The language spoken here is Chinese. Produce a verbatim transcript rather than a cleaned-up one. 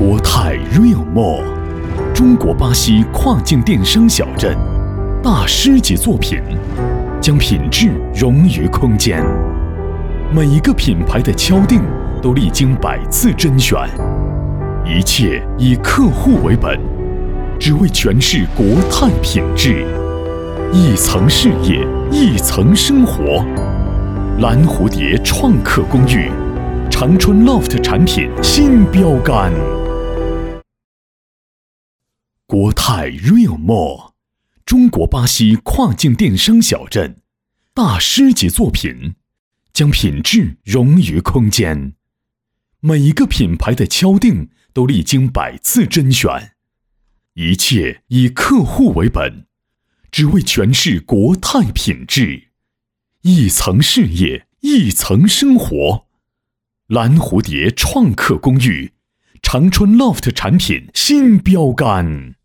国泰 Real Mall， 中国巴西跨境电商小镇，大师级作品，将品质融于空间。每一个品牌的敲定都历经百次甄选，一切以客户为本，只为诠释国泰品质。一层事业，一层生活。蓝蝴蝶创客公寓，长春 Loft 产品新标杆。国泰 Real Mall， 中国巴西跨境电商小镇，大师级作品，将品质融于空间。每一个品牌的敲定都历经百次甄选，一切以客户为本，只为诠释国泰品质。一层事业，一层生活。蓝蝴蝶创客公寓，长春 Loft 产品新标杆。